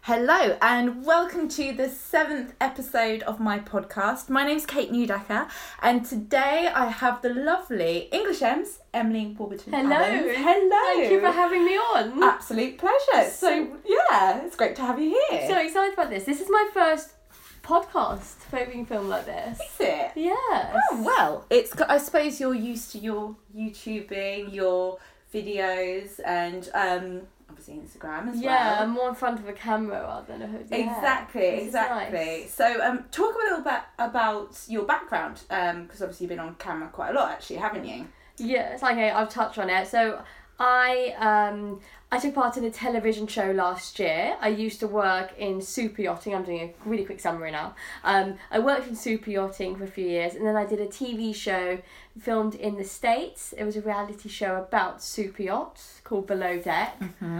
Hello and welcome to the 7th episode of my podcast. My name's Kate Newdecker and today I have the lovely English Ems, Emily Warburton. Hello. Hello. Thank you for having me on. Absolute pleasure. So yeah, it's great to have you here. So excited about this. This is my first podcast being filmed like this. Is it? Yes. Oh, well, I suppose you're used to your YouTubing, your videos and obviously Instagram as well. Yeah, I'm more in front of a camera rather than a hood. Yeah. Exactly. Nice. So talk a little bit about your background, because obviously you've been on camera quite a lot actually, haven't you? Yeah, it's okay, I've touched on it. So I took part in a television show last year. I used to work in super yachting. I'm doing a really quick summary now. I worked in super yachting for a few years and then I did a TV show filmed in the States. It was a reality show about super yachts called Below Deck,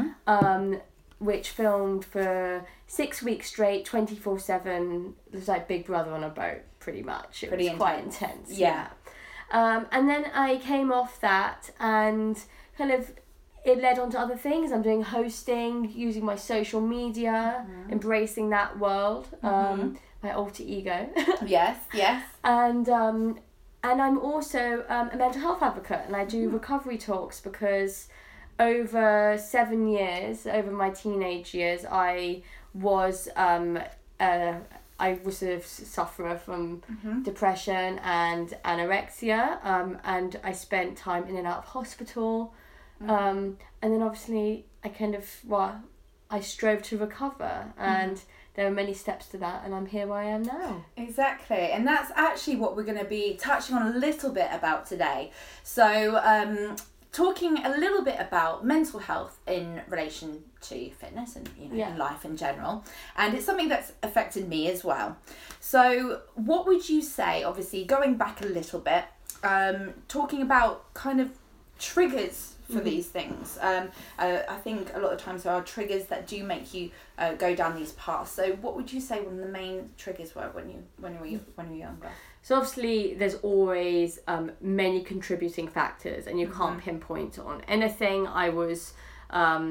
which filmed for 6 weeks straight, 24/7. It was like Big Brother on a boat, pretty much. It was quite intense. Yeah. And then I came off that and kind of it led on to other things. I'm doing hosting, using my social media, embracing that world, my alter ego. Yes. And I'm also a mental health advocate and I do recovery talks because over 7 years, over my teenage years, I was a sort of sufferer from depression and anorexia, and I spent time in and out of hospital, and then obviously I strove to recover, and there were many steps to that, and I'm here where I am now. Exactly, and that's actually what we're going to be touching on a little bit about today. So, talking a little bit about mental health in relation to fitness and in life in general, and it's something that's affected me as well. So what would you say, obviously going back a little bit, talking about kind of triggers for these things? I think a lot of times there are triggers that do make you go down these paths. So what would you say one of the main triggers were when you were younger? So obviously there's always many contributing factors and you can't pinpoint on anything. I was a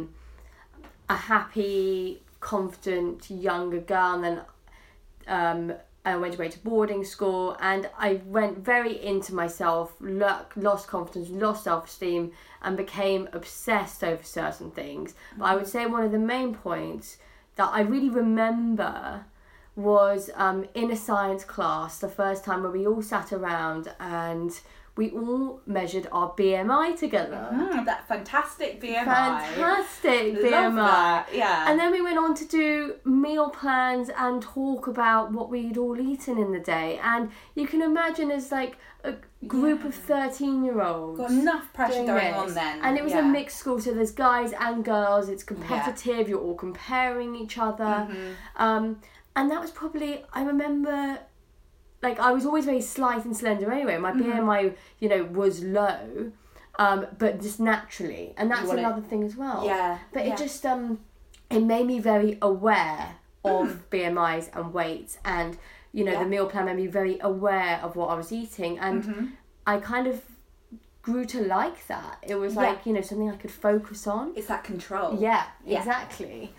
happy, confident, younger girl, and then I went away to boarding school and I went very into myself, lost confidence, lost self-esteem and became obsessed over certain things. But I would say one of the main points that I really remember was in a science class, the first time where we all sat around and we all measured our BMI together. That fantastic BMI. Fantastic BMI. Love that, yeah. And then we went on to do meal plans and talk about what we'd all eaten in the day. And you can imagine as like a group of 13-year-olds. Got enough pressure going on then. And it was a mixed school, so there's guys and girls. It's competitive. You're all comparing each other. And that was probably, I remember, like, I was always very slight and slender anyway. My BMI, was low, but just naturally. And that's another thing as well. Yeah. But it just, it made me very aware of BMIs and weights. And, the meal plan made me very aware of what I was eating. And I kind of grew to like that. It was like, something I could focus on. It's that control. Yeah. Exactly.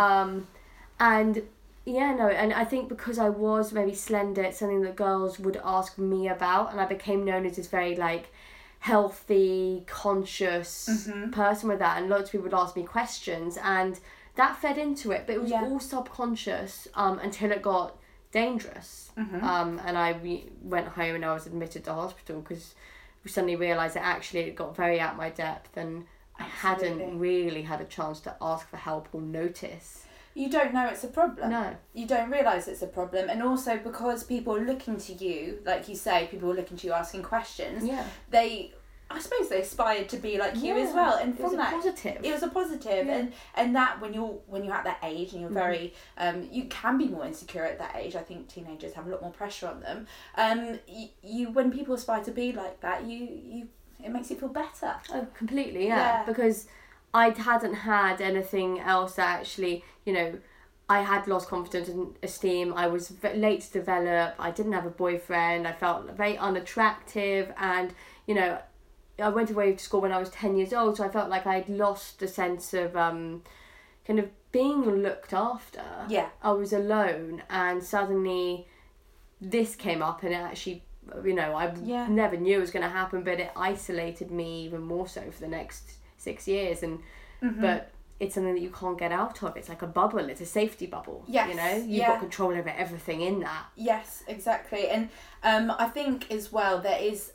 And I think because I was very slender, it's something that girls would ask me about, and I became known as this very, like, healthy, conscious person with that, and lots of people would ask me questions, and that fed into it, but it was all subconscious until it got dangerous. And I went home and I was admitted to hospital because we suddenly realised that actually it got very out my depth, and I hadn't really had a chance to ask for help or notice. You don't know it's a problem. No. You don't realise it's a problem. And also because people are looking to you, like you say, people are looking to you asking questions, I suppose they aspired to be like you as well. And from that, it was a positive. And that when you're at that age and you're very, you can be more insecure at that age. I think teenagers have a lot more pressure on them. You when people aspire to be like that, it makes you feel better. Oh, completely, yeah. Because I hadn't had anything else that actually, I had lost confidence and esteem. I was late to develop. I didn't have a boyfriend. I felt very unattractive. And, I went away to school when I was 10 years old. So I felt like I'd lost a sense of kind of being looked after. Yeah. I was alone, and suddenly this came up, and it actually, I never knew it was going to happen, but it isolated me even more so for the next 6 years. And but it's something that you can't get out of. It's like a bubble. It's a safety bubble. Yes. You've got control over everything in that. Yes, exactly. And I think as well there is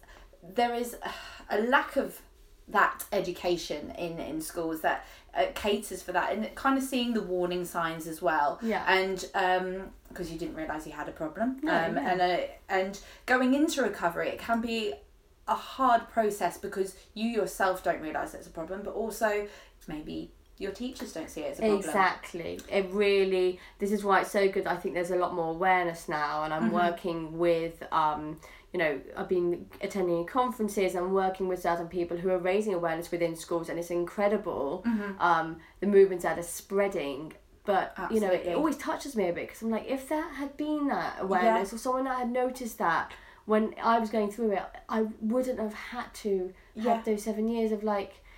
a lack of that education in schools that caters for that, and kind of seeing the warning signs as well. Yeah. And because you didn't realise you had a problem. Yeah. And going into recovery, it can be a hard process because you yourself don't realise it's a problem, but also maybe your teachers don't see it as a problem. Exactly. This is why it's so good. I think there's a lot more awareness now, and I'm working with, I've been attending conferences and working with certain people who are raising awareness within schools, and it's incredible, the movements that are spreading. But, Absolutely. It always touches me a bit, because I'm like, if there had been that awareness, or someone that had noticed that when I was going through it, I wouldn't have had to have those 7 years of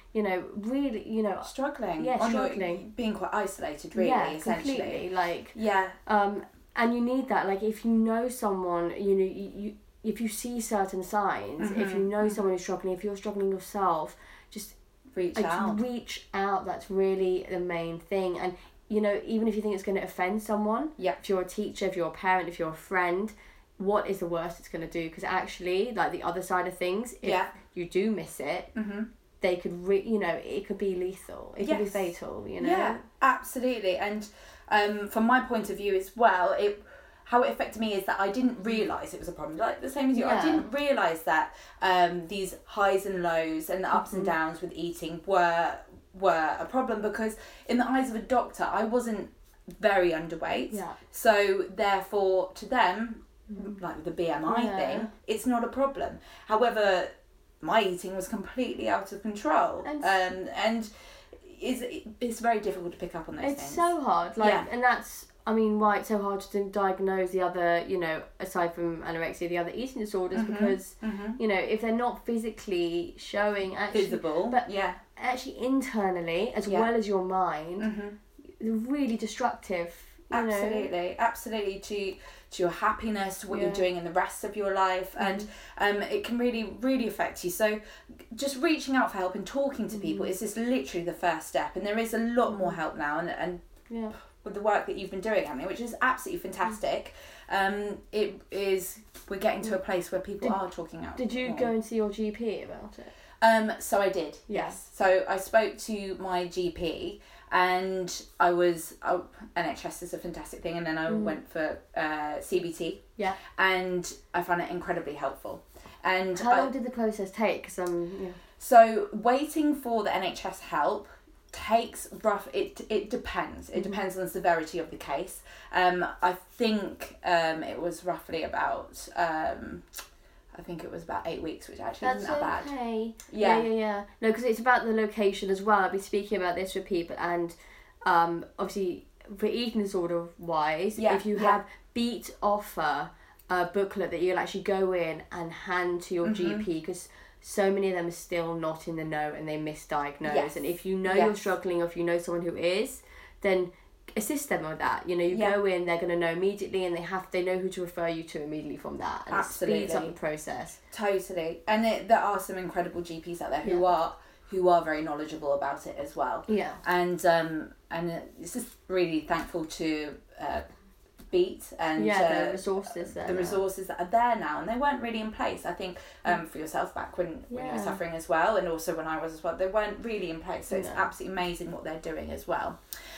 really, struggling. Yeah, struggling. Being quite isolated, really, essentially. Completely. And you need that. Like, if you know someone, you if you see certain signs, if you know someone who's struggling, if you're struggling yourself, just reach out. Reach out. That's really the main thing. And, even if you think it's going to offend someone, if you're a teacher, if you're a parent, if you're a friend, what is the worst it's going to do? Because actually, like, the other side of things, if you do miss it, they could, it could be lethal. It could be fatal, Yeah, absolutely. And from my point of view as well, how it affected me is that I didn't realise it was a problem. Like the same as you, I didn't realise that these highs and lows and the ups and downs with eating were a problem, because in the eyes of a doctor, I wasn't very underweight. Yeah. So therefore, to them, like the BMI thing, it's not a problem. However, my eating was completely out of control, and it's very difficult to pick up on those things. It's so hard, and that's, why it's so hard to diagnose the other, aside from anorexia, the other eating disorders, because, if they're not physically showing, actually, visible, but actually internally, as well as your mind, they're really destructive. Absolutely to your happiness, to what you're doing in the rest of your life, and it can really, really affect you. So just reaching out for help and talking to people is just literally the first step, and there is a lot more help now, and with the work that you've been doing, Annie, which is absolutely fantastic. We're getting to a place where people are talking out. Did you go and see your GP about it? So I did, yes. So I spoke to my GP, and NHS is a fantastic thing, and then I went for CBT. Yeah. And I found it incredibly helpful. And how long did the process take? So waiting for the NHS help takes it depends. It depends on the severity of the case. I think it was roughly about I think it was about 8 weeks, which actually isn't that bad. That's okay. Yeah. No, because it's about the location as well. I've been speaking about this with people, and obviously for eating disorder wise, if you have Beat offer a booklet that you'll actually go in and hand to your GP, because so many of them are still not in the know and they misdiagnose. Yes. And if you know you're struggling, or if you know someone who is, then assist them with that. You go in, they're going to know immediately, and they know who to refer you to immediately from that, and absolutely. It speeds up the process. Totally. And there are some incredible GPs out there who are very knowledgeable about it as well. Yeah. And it's just really thankful to Beat and the resources there. The resources that are there now, and they weren't really in place. I think for yourself back when you were suffering as well, and also when I was as well, they weren't really in place. So it's absolutely amazing what they're doing as well.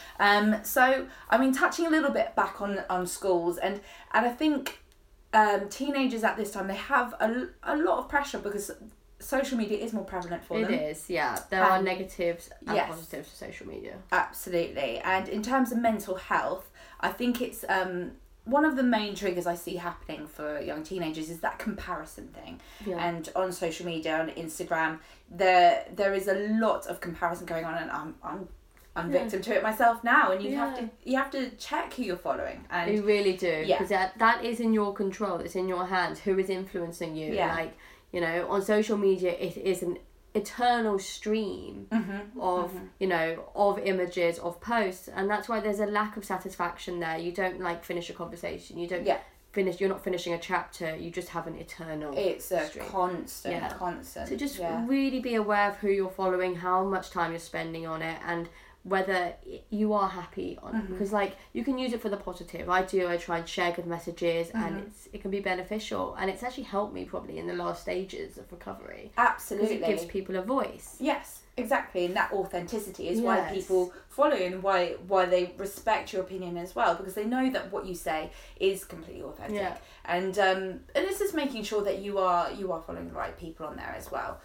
So touching a little bit back on schools, and I think teenagers at this time, they have a lot of pressure because social media is more prevalent for them. It is, yeah. There are negatives and positives to social media. Absolutely. And in terms of mental health, I think it's one of the main triggers I see happening for young teenagers is that comparison thing. Yeah. And on social media, on Instagram, there is a lot of comparison going on, and I'm victim to it myself now, and you have to check who you're following, and you really do, because that is in your control. It's in your hands who is influencing you. On social media, it is eternal stream of you know, of images, of posts, and that's why there's a lack of satisfaction there. You don't like finish a conversation, you don't you're not finishing a chapter, you just have an eternal it's a stream. constant So just really be aware of who you're following, how much time you're spending on it, and whether you are happy on it, because like you can use it for the positive. I try and share good messages, and it can be beneficial, and it's actually helped me probably in the last stages of recovery. Absolutely, because it gives people a voice. Yes, exactly, and that authenticity is why people follow you, and why they respect your opinion as well, because they know that what you say is completely authentic. And this is making sure that you are following the right people on there as well.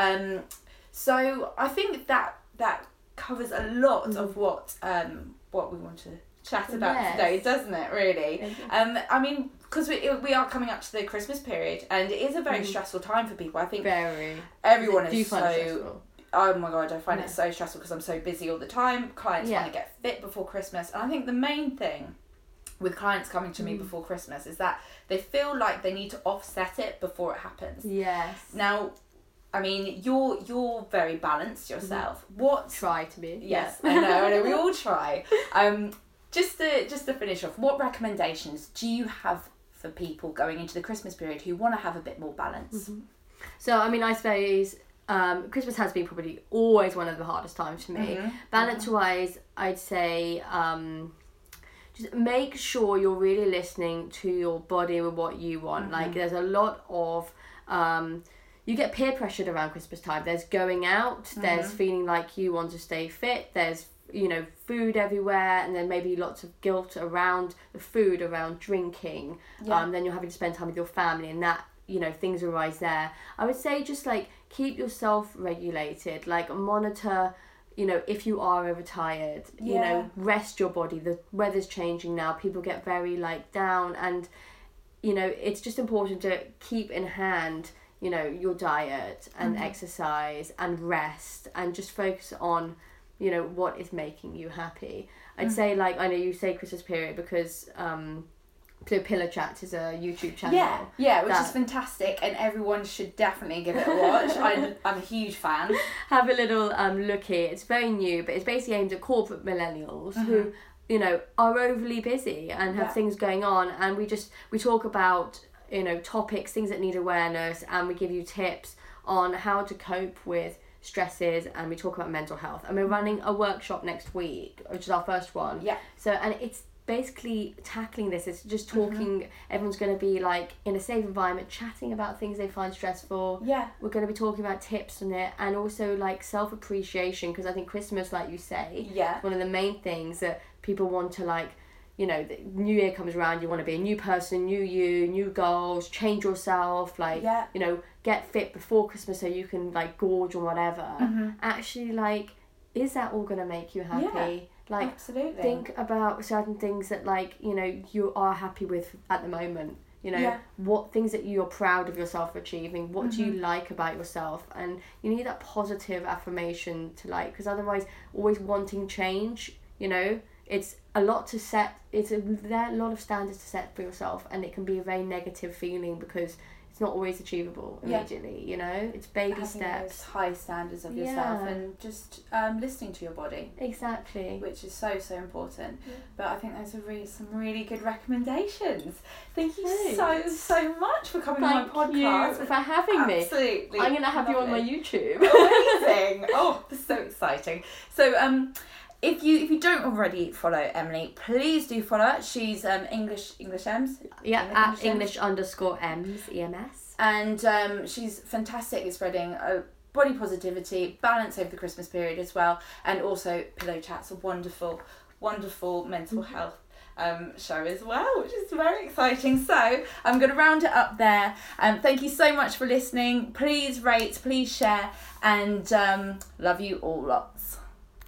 So I think that covers a lot of what we want to chat about today, doesn't it, really? I mean, because we are coming up to the Christmas period, and it is a very stressful time for people. I think everyone is so... Oh my God, I find it so stressful because I'm so busy all the time. Clients want to get fit before Christmas, and I think the main thing with clients coming to me before Christmas is that they feel like they need to offset it before it happens. Now, I mean, you're very balanced yourself. Try to be. Yes, I know. We all try. Just to finish off, what recommendations do you have for people going into the Christmas period who want to have a bit more balance? So, I mean, I suppose Christmas has been probably always one of the hardest times for me. Balance-wise, I'd say just make sure you're really listening to your body and what you want. Like, there's a lot of... you get peer pressured around Christmas time. There's going out, there's feeling like you want to stay fit, there's, you know, food everywhere, and then maybe lots of guilt around the food, around drinking. Then you're having to spend time with your family, and that, you know, things arise there. I would say just like keep yourself regulated, like monitor, you know, if you are overtired, you know, rest your body. The weather's changing now, people get very like down, and, you know, it's just important to keep in hand, you know, your diet and exercise and rest, and just focus on, you know, what is making you happy. I'd say, like, I know you say Christmas period because so Pillow Chat is a YouTube channel. Which is fantastic, and everyone should definitely give it a watch. I'm a huge fan. Have a little look here. It's very new, but it's basically aimed at corporate millennials who, you know, are overly busy and have things going on, and we talk about, you know, topics, things that need awareness, and we give you tips on how to cope with stresses, and we talk about mental health. And we're running a workshop next week, which is our first one. So, and it's basically tackling this. It's just talking, everyone's going to be like in a safe environment, chatting about things they find stressful. We're going to be talking about tips on it, and also like self-appreciation, because I think Christmas, like you say, is one of the main things that people want to, like, you know, the new year comes around, you want to be a new person, new you, new goals, change yourself, like, you know, get fit before Christmas so you can, like, gorge or whatever. Actually, like, is that all going to make you happy? Like, absolutely. Think about certain things that, like, you know, you are happy with at the moment. You know, what things that you're proud of yourself achieving, what do you like about yourself, and you need that positive affirmation to, like, because otherwise always wanting change, you know, it's a lot to set, there are a lot of standards to set for yourself, and it can be a very negative feeling because it's not always achievable immediately, you know, it's baby steps. High standards of yourself, and just listening to your body. Exactly. Which is so important. But I think those are some really good recommendations. Thank you so much for coming on my podcast. Thank you for having me. Absolutely. I'm going to have you on my YouTube. Amazing. Oh, this is so exciting. So, if you don't already follow Emily, please do follow her. She's English Ems. At English_Ems, EMS. And she's fantastic at spreading body positivity, balance over the Christmas period as well. And also Pillow Chat's a wonderful mental health show as well, which is very exciting. So I'm going to round it up there. Thank you so much for listening. Please rate, please share, and love you all lots.